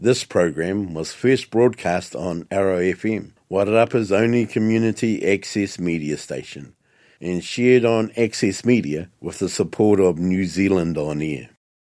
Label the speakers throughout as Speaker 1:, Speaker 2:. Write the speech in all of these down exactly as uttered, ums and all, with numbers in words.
Speaker 1: This program was first broadcast on Arrow F M, Wairarapa's only community access media station, and shared on Access Media with the support of New Zealand On Air.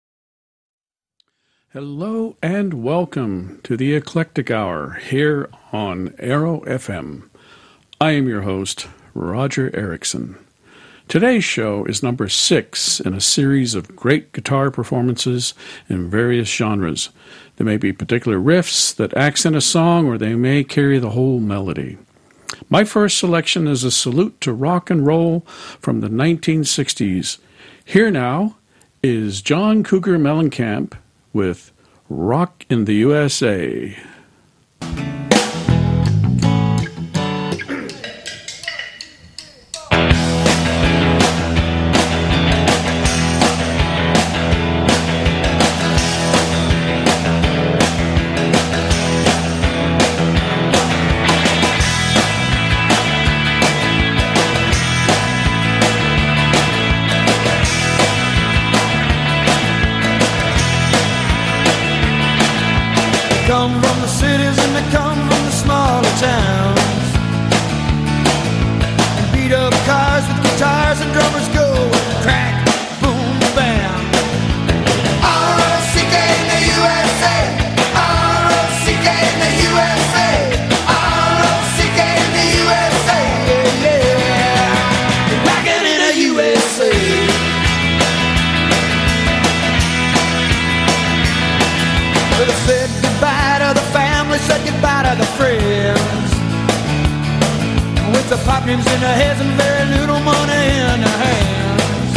Speaker 2: Hello and welcome to the Eclectic Hour here on Arrow F M. I am your host, Roger Erickson. Today's show is number six in a series of great guitar performances in various genres. There may be particular riffs that accent a song, or they may carry the whole melody. My first selection is a salute to rock and roll from the nineteen sixties. Here now is John Cougar Mellencamp with Rock in the U S A.
Speaker 3: In their heads and very little money in their hands.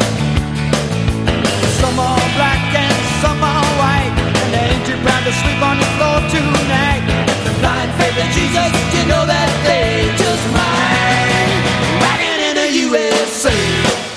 Speaker 3: Some are black and some are white, and they ain't too proud to sleep on the floor tonight. If they're blind faith in Jesus, you know that they just might. Rockin' in the U S A.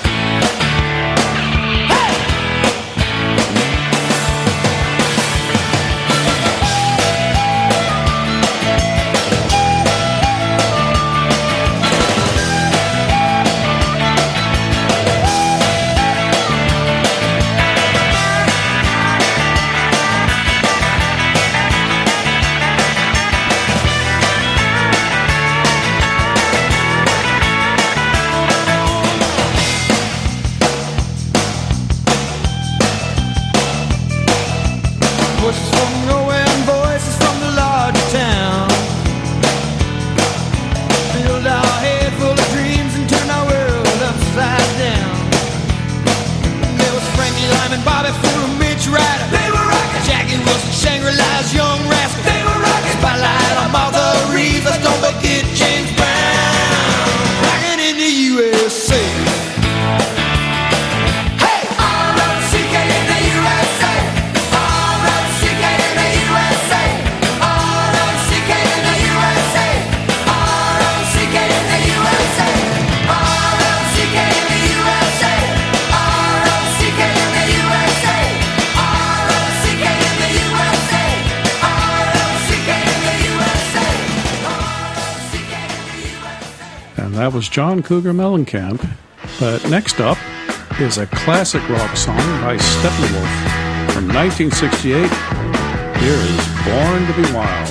Speaker 2: That was John Cougar Mellencamp. But next up is a classic rock song by Steppenwolf from nineteen sixty-eight. Here is Born to Be Wild.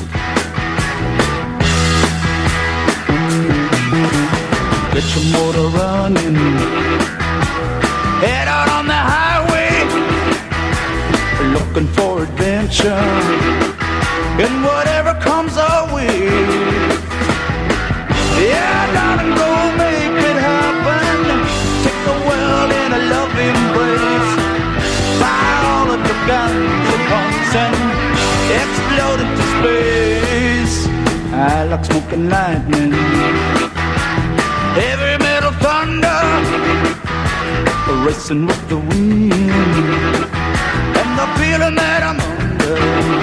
Speaker 4: Get your motor running, head out on the highway, looking for adventure and whatever comes our way. Yeah, darling, go make it happen. Take the world in a love embrace. Buy all of your guns at once and explode into space. I like smoking lightning, heavy metal thunder, racing with the wind, and the feeling that I'm under.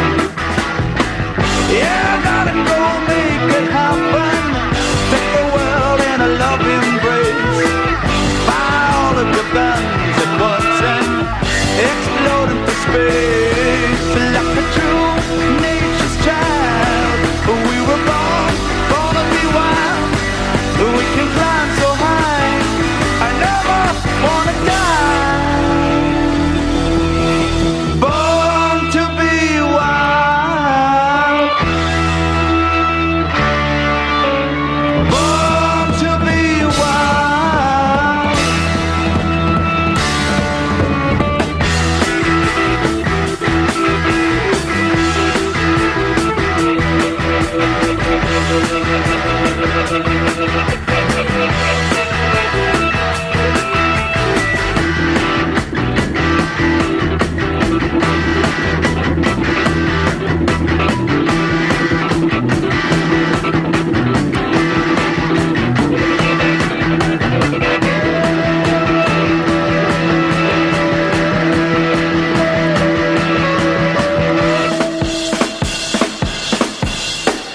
Speaker 4: Yeah, darling, go make it happen. Take the world in a love embrace. Buy all of your guns at once and explode into space. Like a true nature's child, we were born, born to be wild. We can climb so high, I never wanna die. Born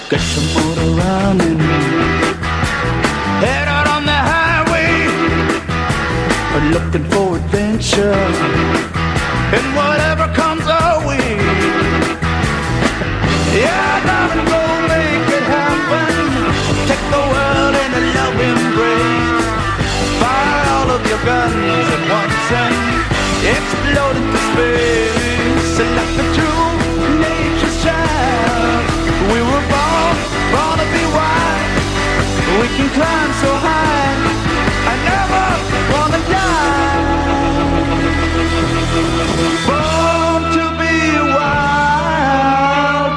Speaker 4: get some motor running. Head out on the highway, looking for adventure, and whatever comes our way. Yeah, darling, go make it happen. Take the world in a love embrace. Fire all of your guns at once and explode into space. Like a true nature's child, we were born, born to be wild. We can climb so high, I never wanna die. Born to be wild,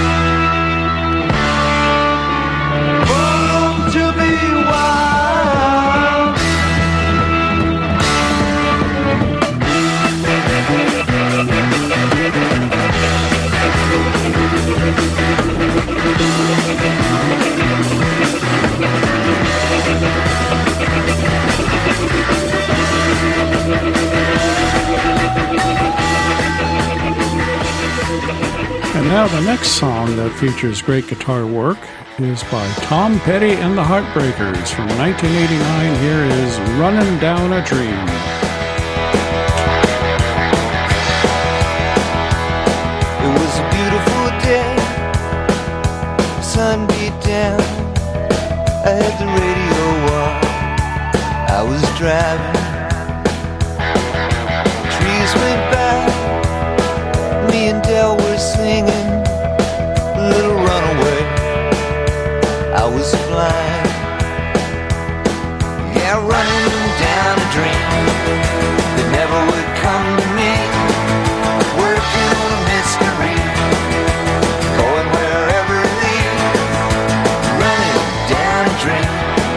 Speaker 4: born to be wild.
Speaker 2: And now the next song that features great guitar work is by Tom Petty and the Heartbreakers from nineteen eighty-nine. Here is Running Down a Dream.
Speaker 5: It was a beautiful day, sun beat down, I had the radio on, I was driving, trees went by, me and Del were singing, Little Runaway, I was flying, yeah, running down a dream that never would come to me, working on a mystery, going wherever it leads, running down a dream.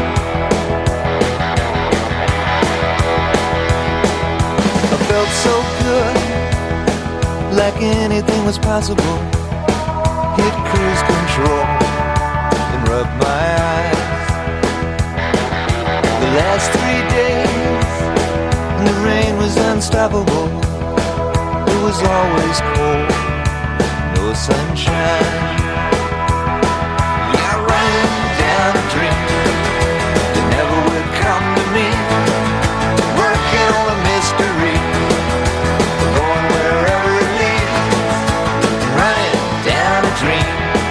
Speaker 5: I felt so good, like anything was possible. Hit cruise control and rub my eyes. The last three days, and the rain was unstoppable. It was always cold, no sunshine. Yeah, running down a dream that never would come to me. Working on a mystery, going wherever it leads. Running down a dream.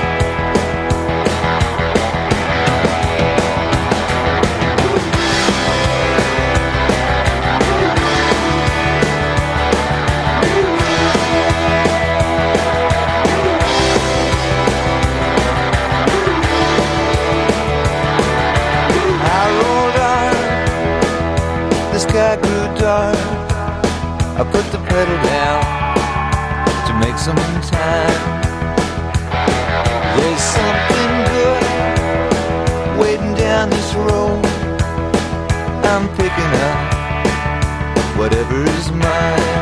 Speaker 5: Sky grew dark, I put the pedal down to make some time. There's something good waiting down this road. I'm picking up whatever is mine.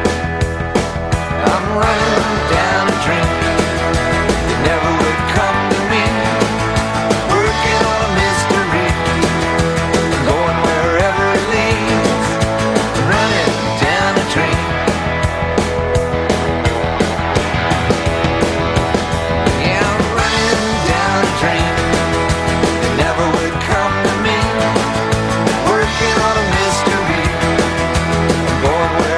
Speaker 5: I'm running down a dream that never would come to me. Working on a mystery, going wherever it leads. Running down a dream. Yeah, I'm running down a dream that never would come to me. Working on a mystery, going where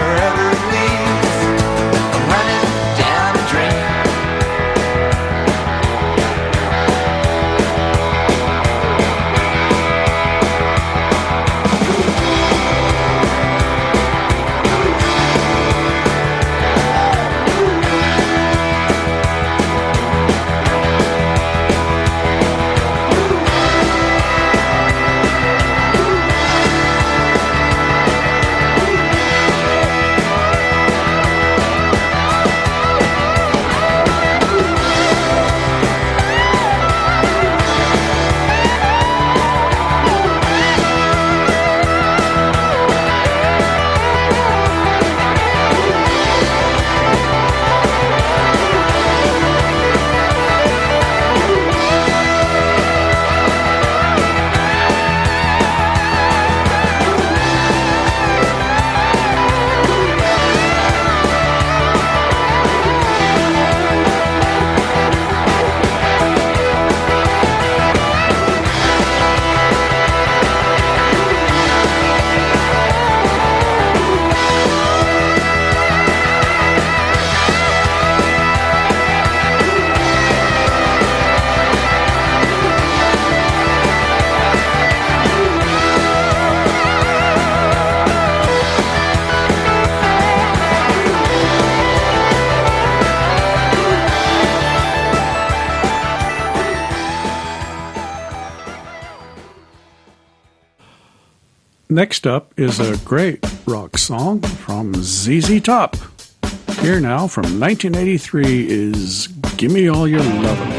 Speaker 2: Next up is a great rock song from Z Z Top. Here now from nineteen eighty-three is Gimme All Your Lovin'.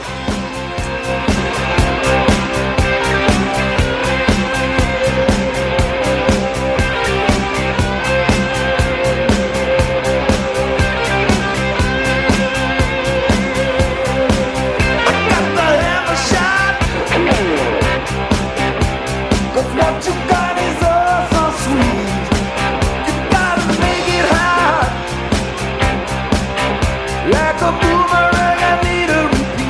Speaker 3: Like a boomerang, I need a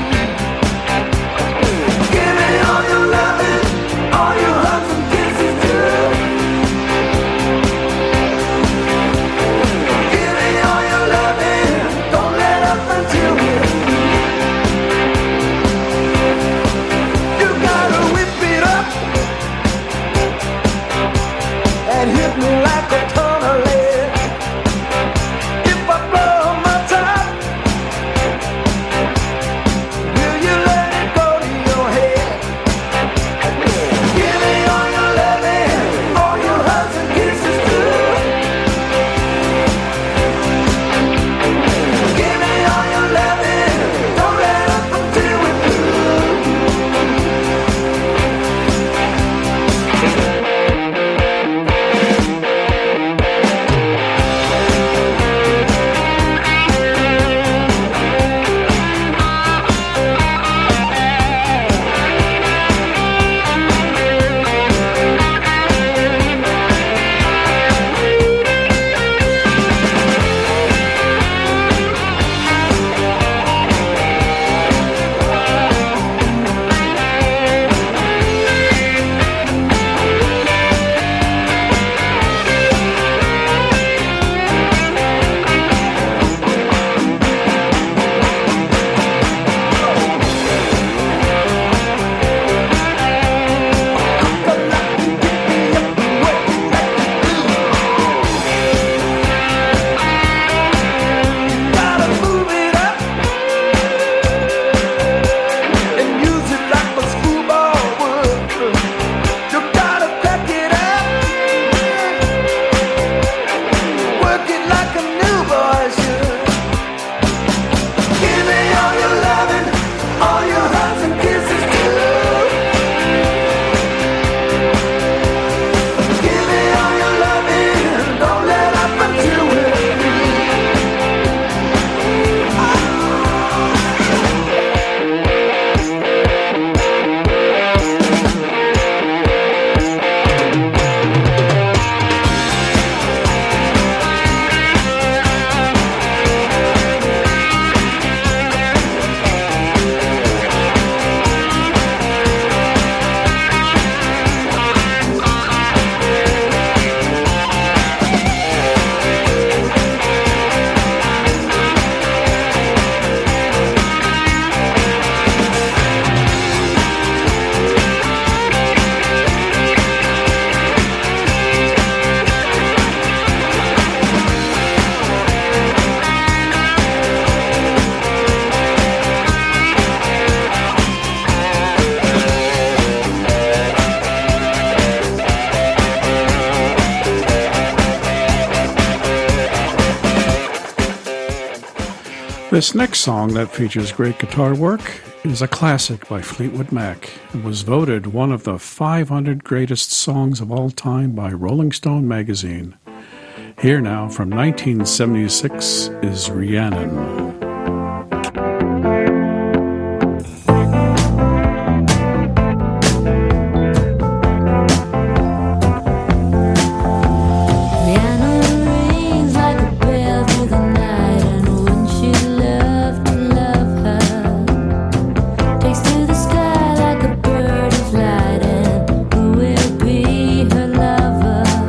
Speaker 2: This next song that features great guitar work is a classic by Fleetwood Mac. It was voted one of the five hundred greatest songs of all time by Rolling Stone magazine. Here now from nineteen seventy-six is Rhiannon.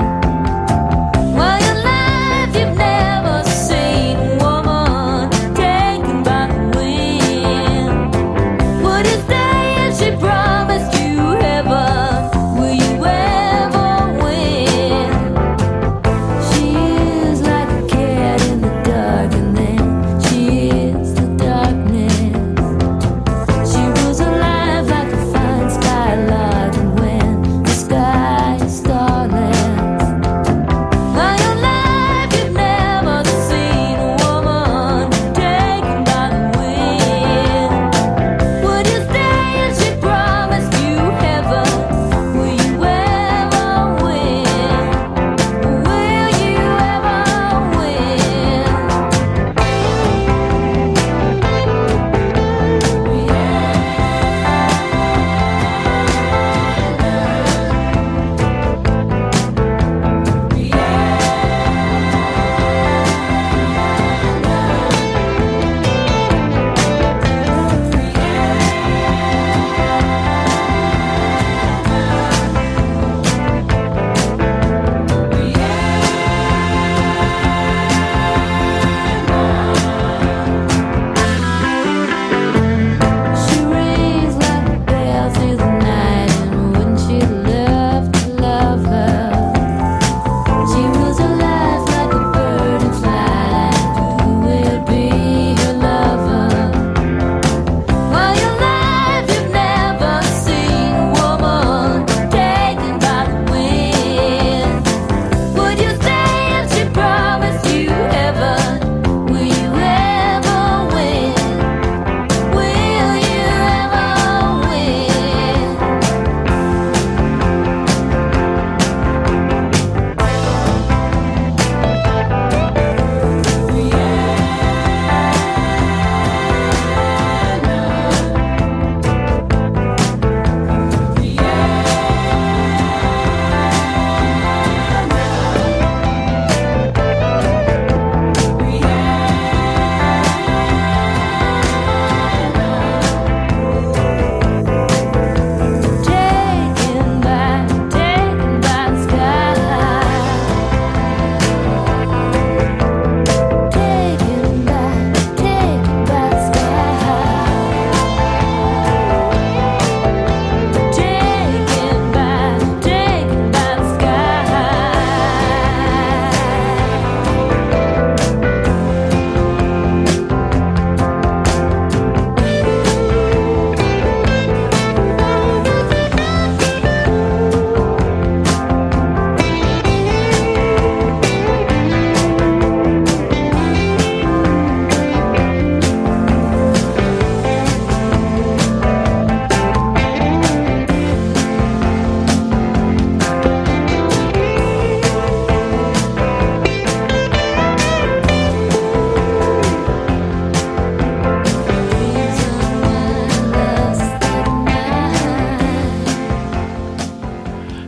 Speaker 6: Well, your life you've never seen, woman.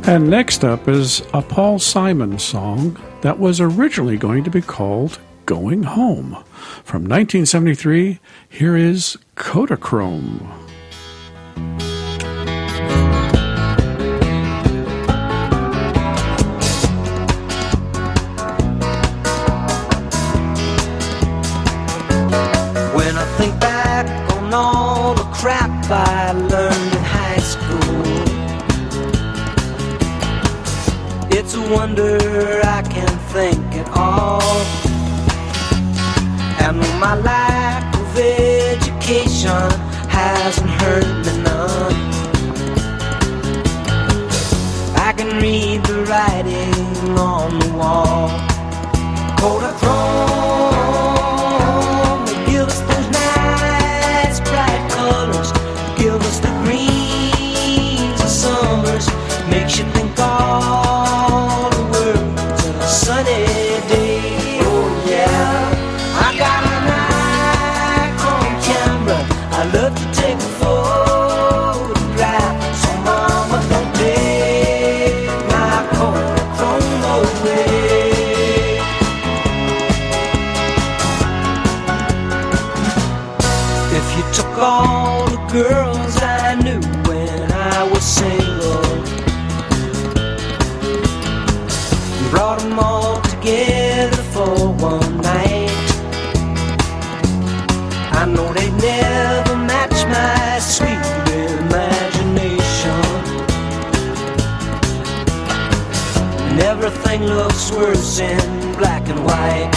Speaker 2: And next up is a Paul Simon song that was originally going to be called Going Home. From nineteen seventy-three, here is Kodachrome.
Speaker 5: When I think back on all the crap I learned in high school, it's a wonder I can think at all. And my lack of education hasn't hurt me none. I can read the writing on the wall. Kodachrome, they give us those nice bright colors, give us the greens of summers, makes you think all the world's a sunny day. Oh yeah, I got a Nikon camera, I love to take a photograph, so mama don't take my Kodachrome away. If you took all the girls I knew when I was single, brought them all together for one night, I know they'd never match my sweet imagination. And everything looks worse in black and white.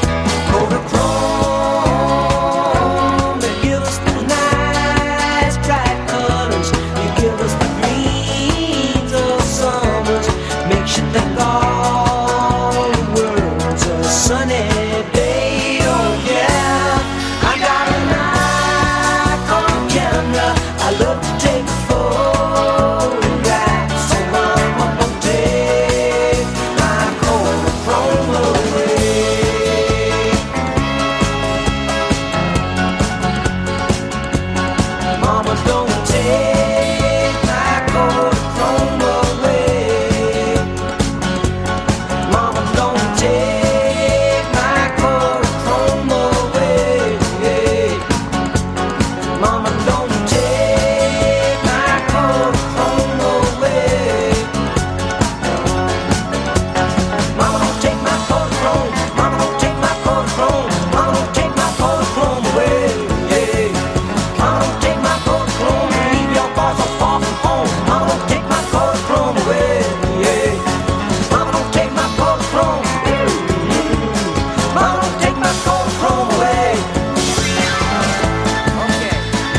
Speaker 5: Kodachrome, they give us the nice bright colors, you give us the greens of summers, makes you think all the world's a sunny day. Oh yeah, I got a Nikon camera, I love to take a photograph, so mama don't take my Kodachrome away. Mama don't take my Kodachrome away. Mama don't take my Kodachrome away. Mama don't take my Kodachrome away. Mama don't take my Kodachrome. Mama don't take my Kodachrome. Mama don't take my Kodachrome away. Mama don't take my Kodachrome. Leave your boss so far from home. Mama don't take my Kodachrome away. Mama don't take my Kodachrome. Mama don't take my Kodachrome away. Okay.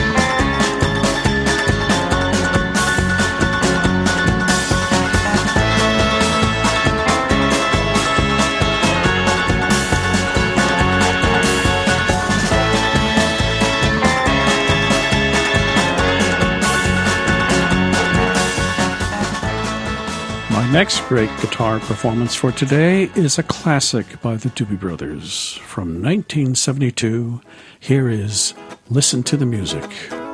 Speaker 2: My next great guitar performance for today is a classic by the Doobie Brothers. From nineteen seventy-two, here is Listen to the Music.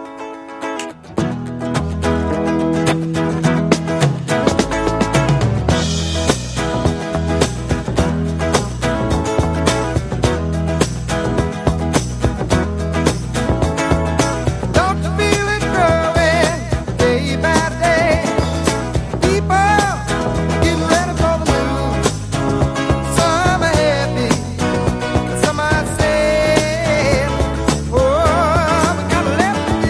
Speaker 4: Don't you feel it growing day by day? People getting ready for the move. Some are happy, some are sad. Oh, we gotta let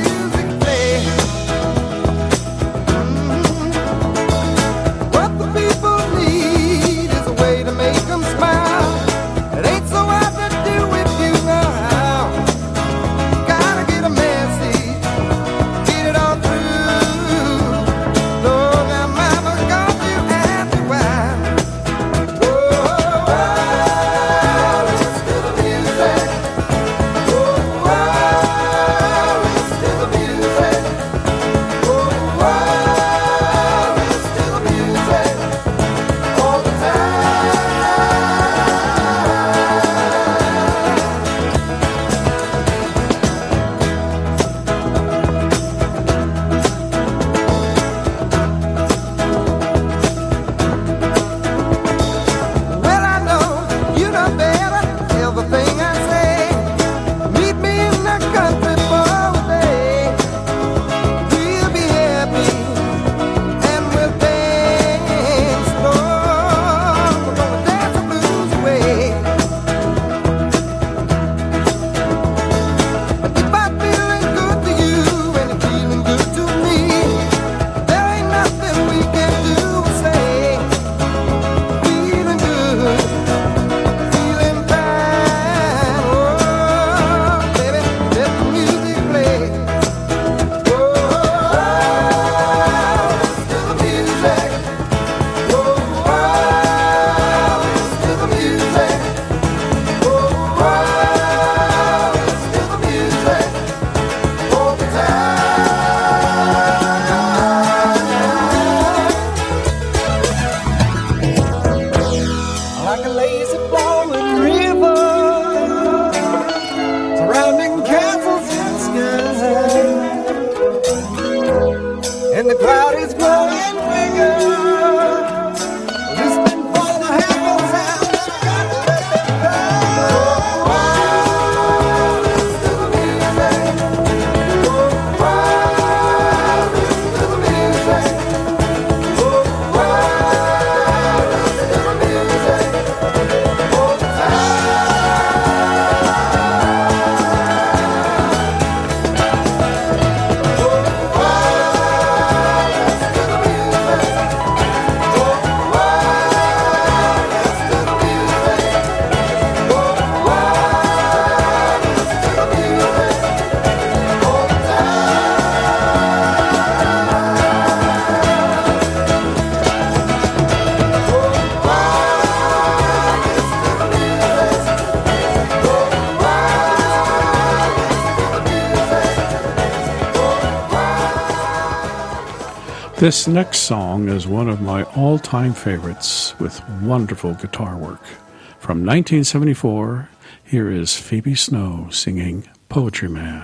Speaker 2: This next song is one of my all-time favorites with wonderful guitar work. From nineteen seventy-four, here is Phoebe Snow singing Poetry Man.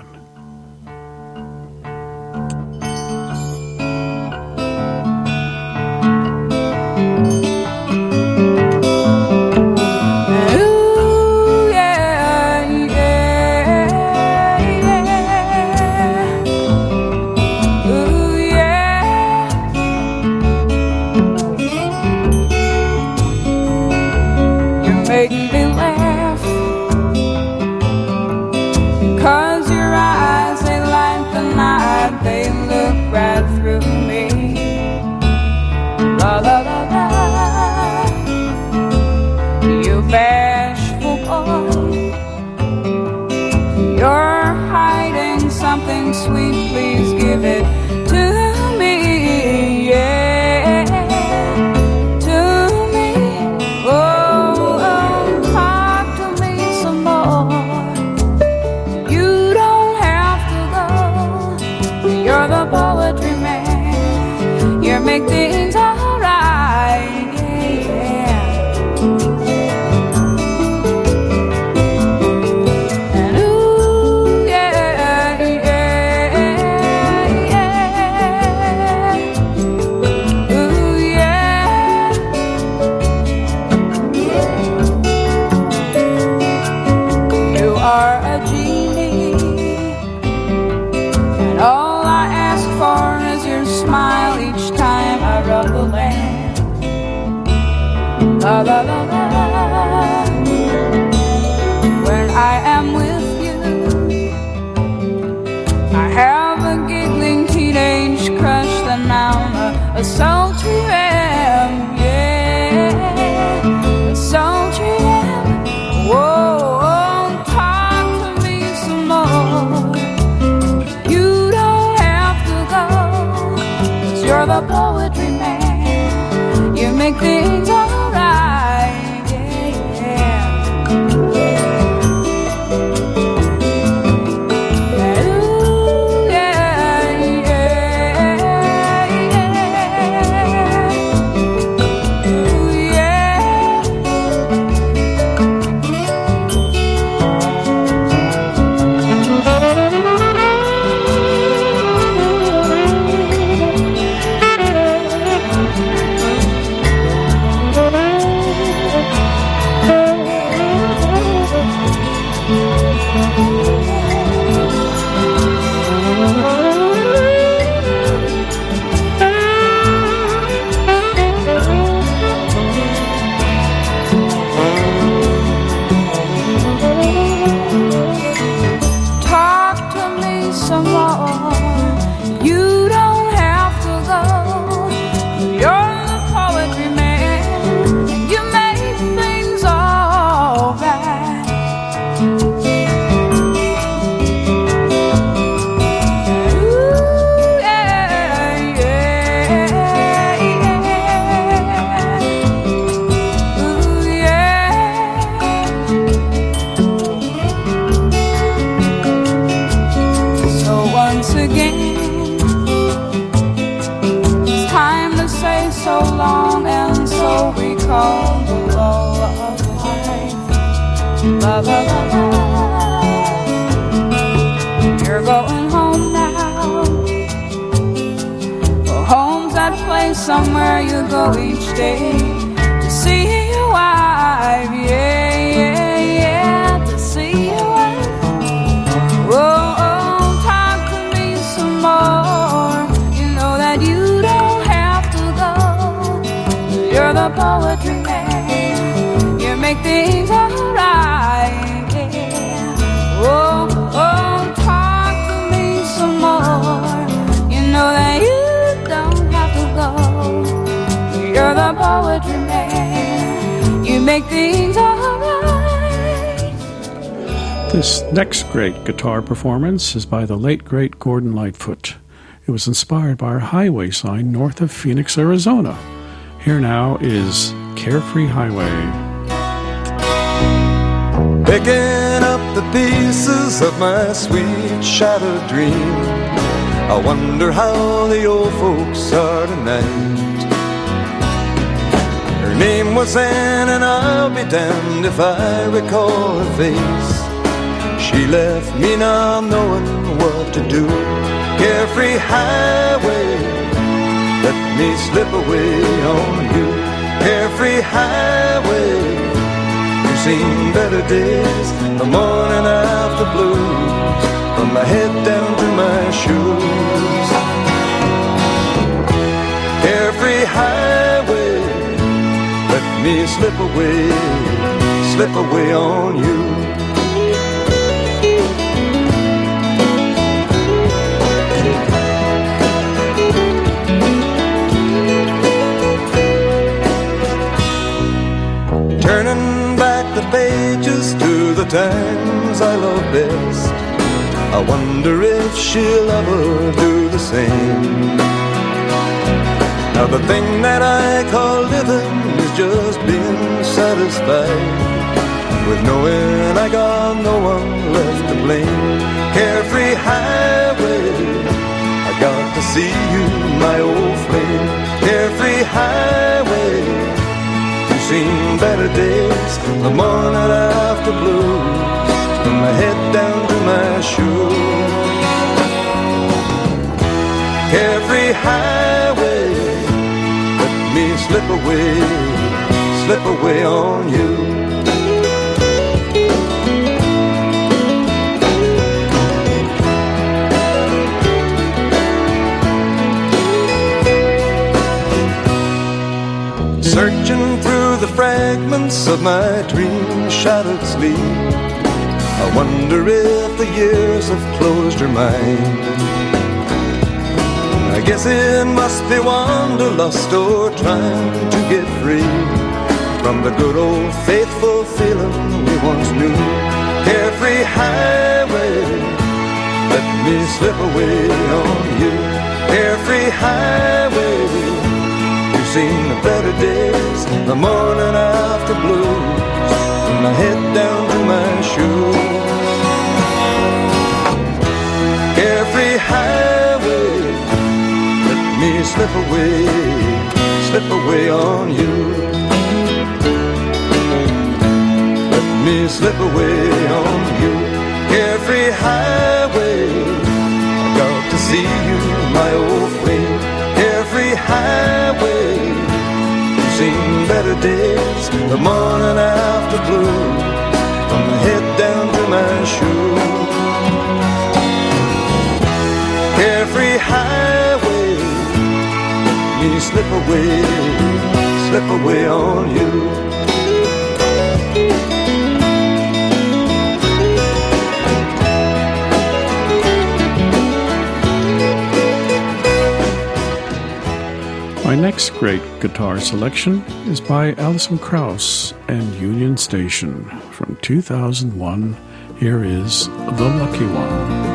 Speaker 6: La, la, la, la. When I am with you, I have a giggling teenage crush that I'm a, a sultry ram, yeah, a sultry ram. Whoa, oh, talk to me some more. You don't have to go, 'cause you're the poetry man. You make things all you're going home now. Well, home's that place somewhere you go each day to see your wife, yeah, yeah, yeah, to see your wife. Whoa, oh, talk to me some more. You know that you don't have to go. You're the poetry man. You make things alright. Oh, oh, talk to me some more. You know that you don't have to go. You're the poetry man. You make things alright.
Speaker 2: This next great guitar performance is by the late, great Gordon Lightfoot. It was inspired by our highway sign north of Phoenix, Arizona. Here now is Carefree Highway.
Speaker 7: Picking up the pieces of my sweet shattered dream,
Speaker 5: I wonder how the old folks are tonight. Her name was Anne, and I'll be damned if I recall her face. She left me not knowing what to do. Carefree highway, let me slip away on you. Carefree highway, you've seen better days, the morning after blues, from my head down to my shoes. Carefree highway, let me slip away, slip away on you. Turning back the pages to the times I love best, I wonder if she'll ever do the same. Now the thing that I call living is just being satisfied with knowing I got no one left to blame. Carefree highway, I got to see you, my old flame. Carefree highway, seen better days, the morning after blues, from my head down to my shoes. Carefree highway, let me slip away, slip away on you. Searching through the fragments of my dream-shattered sleep, I wonder if the years have closed her mind. I guess it must be wanderlust or trying to get free from the good old faithful feeling we once knew. Carefree highway, let me slip away on you. Carefree highway, seen the better days, the morning after blues, from my head down to my shoes. Carefree highway, let me slip away, slip away on you. Let me slip away on you. Carefree highway, I got to see you, my old flame. Carefree highway, seen better days, the morning after blues, from my head down to my shoes. Carefree highway, me slip away, slip away on you.
Speaker 2: My next great guitar selection is by Alison Krauss and Union Station from two thousand one. Here is The Lucky One.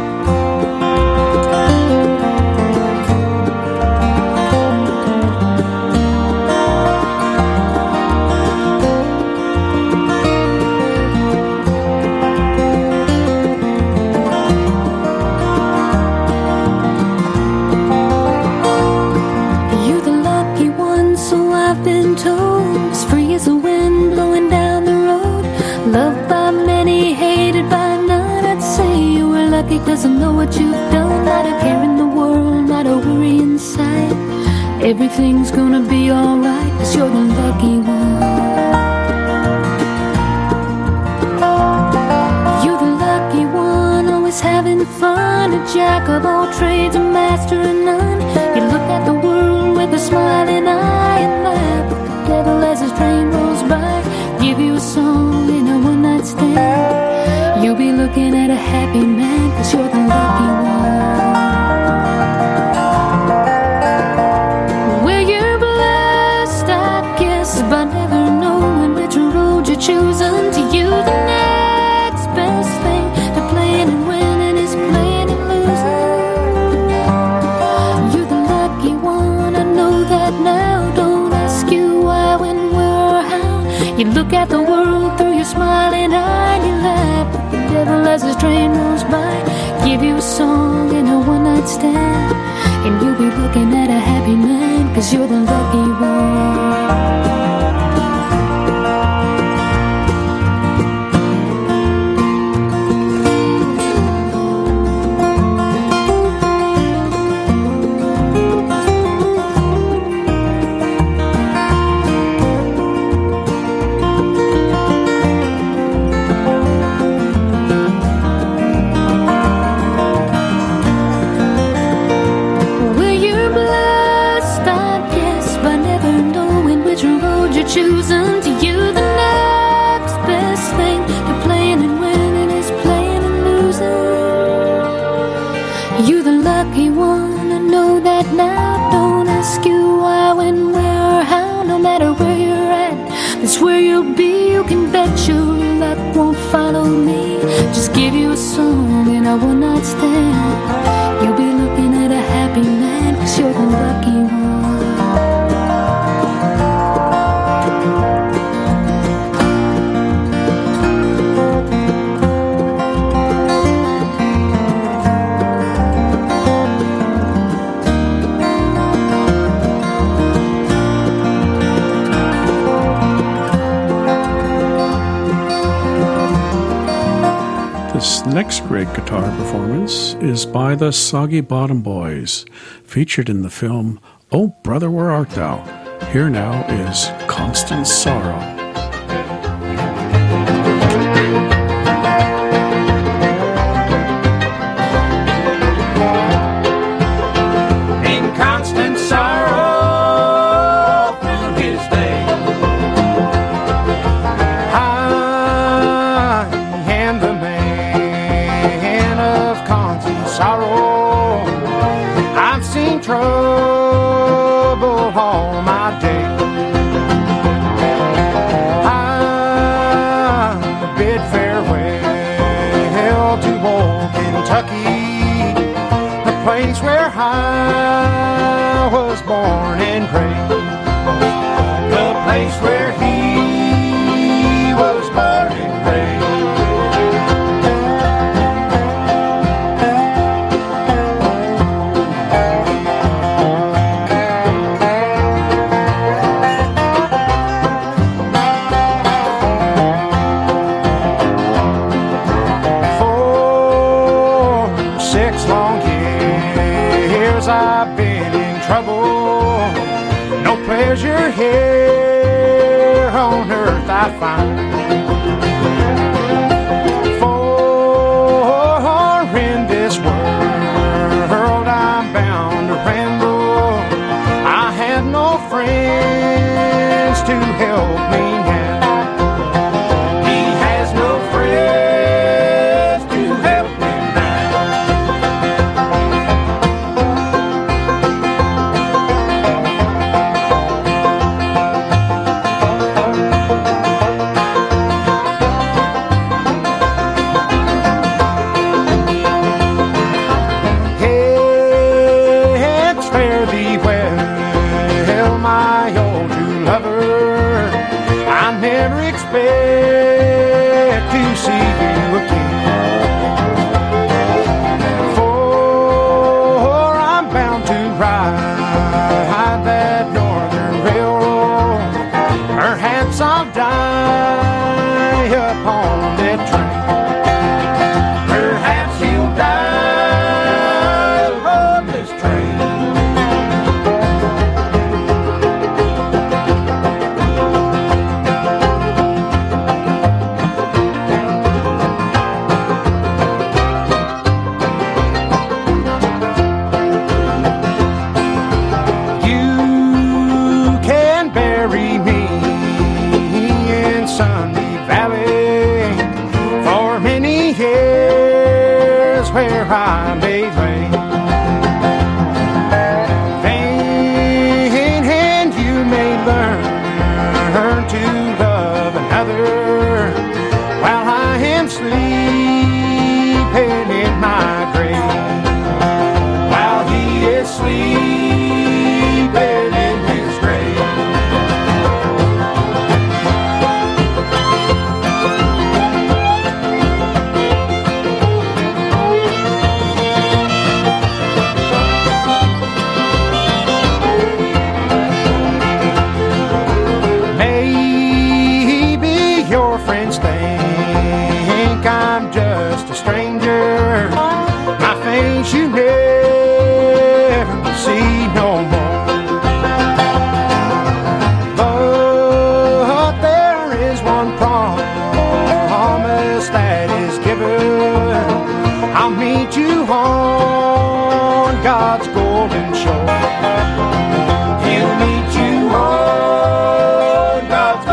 Speaker 7: Doesn't know what you've done, not a care in the world, not a worry inside. Everything's gonna be alright, 'cause you're the lucky one. You're the lucky one, always having fun, a jack of all trades, a master of none. You look at the world with a smiling eye and laugh at the devil as his train rolls by. Give you a song in a one-night stand. You'll be looking at a happy man, 'cause you're the lucky one. Well, you're blessed, I guess, by never knowing which road you're choosing. To you, the next best thing to playing and winning is playing and losing. You're the lucky one, I know that now. Don't ask you why, when, where, or how. You look at the world through your smiling eye and you laugh. Devil as his train rolls by, give you a song in a one-night stand. And you'll be looking at a happy man, 'cause you're the lucky one. Choosing to you the next best thing to playing and winning is playing and losing. You the lucky one, I know that now. Don't ask you why, when, where, or how. No matter where you're at, that's where you'll be. You can bet your luck won't follow me. Just give you a song and I will not stand. You'll be looking at a happy man, 'cause you're the lucky one.
Speaker 2: This next great guitar performance is by the Soggy Bottom Boys, featured in the film Oh Brother Where Art Thou? Here now is Constant Sorrow.
Speaker 8: Trouble all my day. I bid farewell to old Kentucky, the place where I was born and raised, the place where he was born and raised. I've been in trouble. No pleasure here on earth I find. For in this world I'm bound to ramble. I have no friends to help me now. He has no friends to help me expect to see you again. For I'm bound to ride that northern railroad. Perhaps I'll die upon that train. Perhaps you'll die upon this train. God's golden shore. He'll meet you on God's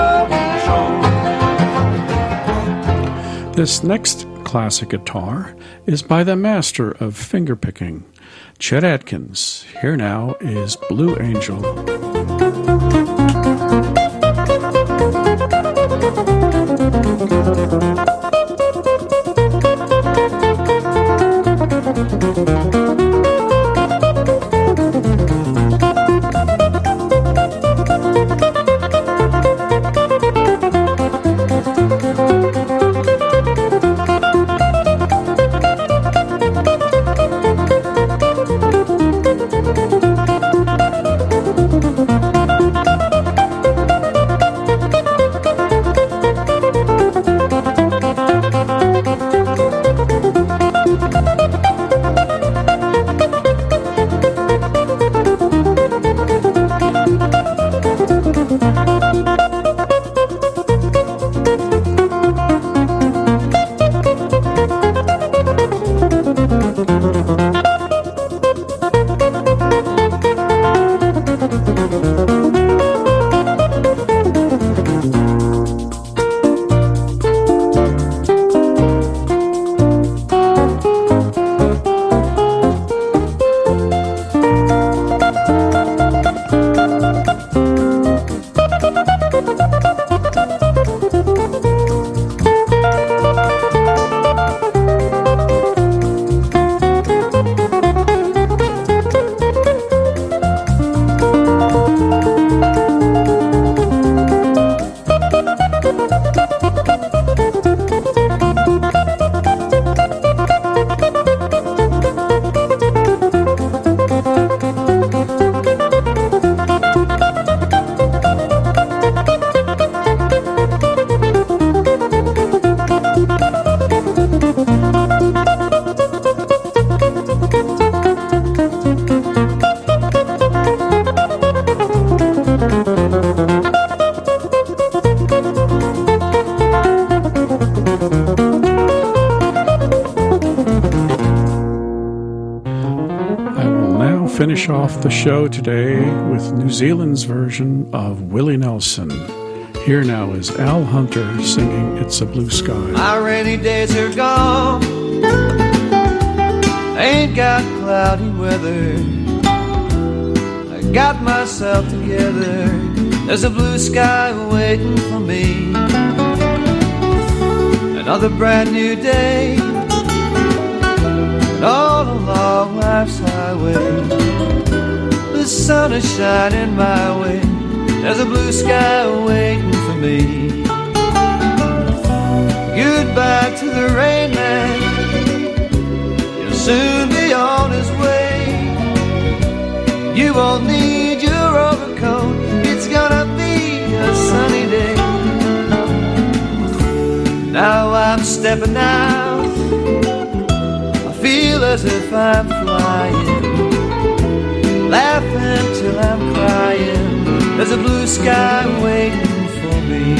Speaker 8: golden shore.
Speaker 2: This next classic guitar is by the master of fingerpicking, Chet Atkins. Here now is Blue Angel. Finish off the show today with New Zealand's version of Willie Nelson. Here now is Al Hunter singing It's a Blue Sky.
Speaker 3: My rainy days are gone, ain't got cloudy weather, I got myself together, there's a blue sky waiting for me. Another brand new day, and all along life's highway, the sun is shining my way, there's a blue sky waiting for me. Goodbye to the rain man, he'll soon be on his way. You won't need your overcoat, it's gonna be a sunny day. Now I'm stepping out, I feel as if I'm flying, laughing till I'm crying, there's a blue sky waiting for me.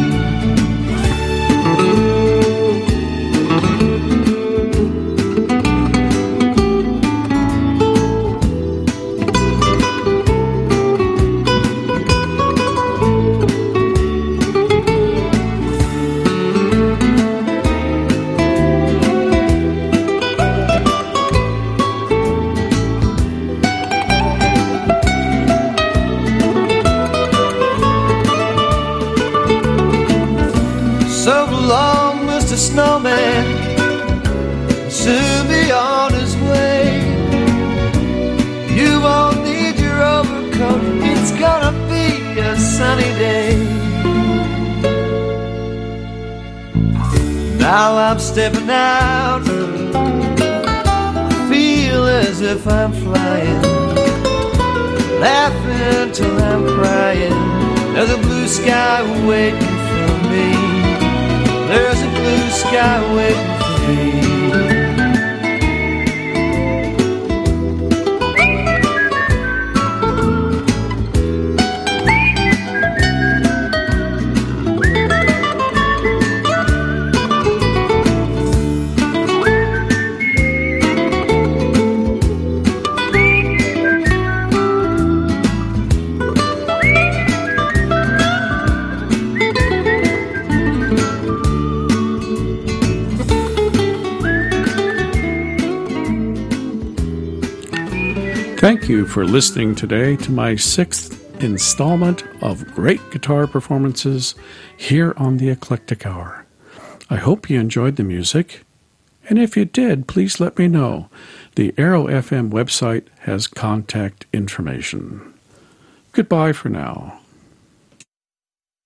Speaker 3: Snowman, soon be on his way. You won't need your overcoat, it's gonna be a sunny day. Now I'm stepping out, I feel as if I'm flying, laughing till I'm crying, there's a blue sky waiting for me. There's a blue sky waiting for me.
Speaker 2: Thank you for listening today to my sixth installment of great guitar performances here on the Eclectic Hour. I hope you enjoyed the music, and if you did, please let me know. The Arrow F M website has contact information. Goodbye for now.